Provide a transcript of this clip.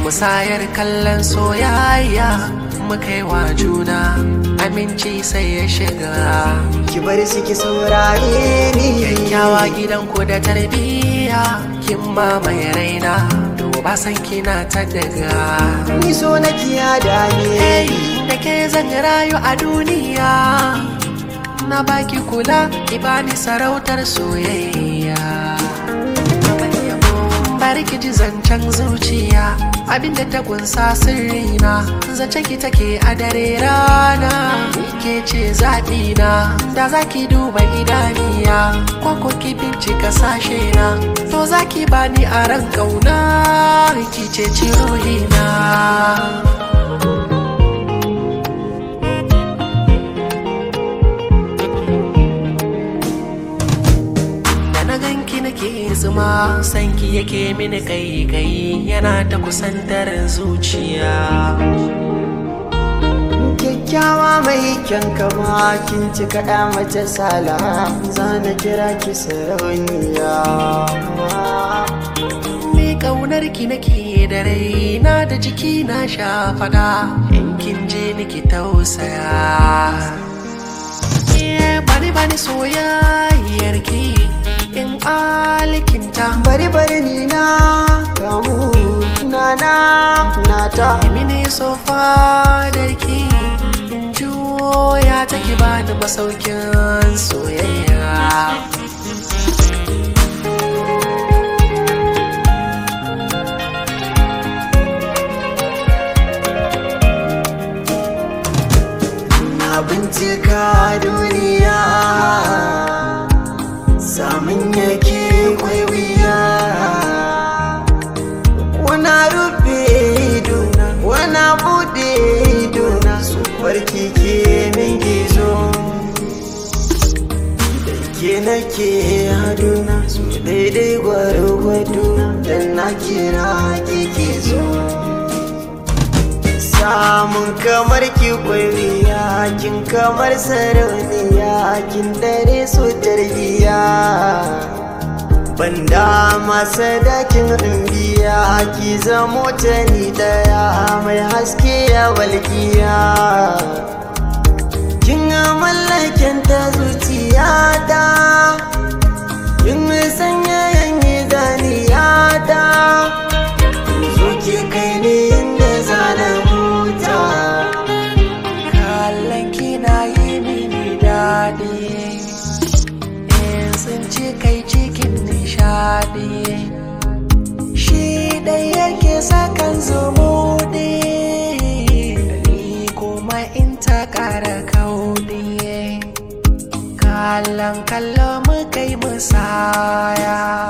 musayar kallon soyayya muka yi wa juna aminci sai ya shiga. Ki bar su ki saurare ni, kyakkyawa gidanku da tarbiyya kin mamaye raina, duba san kina ta daga. ni so na kiya da Hey, ni. da ke zan rayu a duniya, na baki kula ki bani sarautar soyayya. Bari ki ji zancen zuciya, abinda ta kunsa sirrina, zancen ki take a dare rana, ke ce zaɓina. Da za ki duba idaniya, ko ki bincika sashe na, to za ki bani a ran ƙauna, ki ce ruhina. Nake zuma sanki yake mini kai yana ta kusantar zuciya. Kyakkyawa mai kyan kama kin ci kaɗa mace sala, zana kira ki sarauniya. Me ƙaunar ki nake da raina da jiki na sha fada, in kin je niki tausaya. Bani soyayyar ki in alikinta, bari ni na kamu na ta. mini sofa darki in juya take bani masaukin soyayya. Na bincika duniya, samun yake kwai wuya. Wana rufe idona, wana bude idona, su barki ke min gizo. Da ke nake haduna, su daidai gwargwado, dan na kira kike zo. Samun kamar ki kwaiwiya, kin kamar sarauniya, kin dare su tarbiya. Banda masa dakin biya, ki zamo ta ni daya mai haske ya walƙiya. Kin mallakin ta zuciya ta, kin sanya yanyi zaniya ta. Zo ki kai ni inda zana huta. Kallon kina yi mini daɗi, in sun ci kai cikin nishaɗi, shi ɗai yake sakan zumuɗi, ni kuma in ta ƙara kauɗi. Kallon mu kai musaya.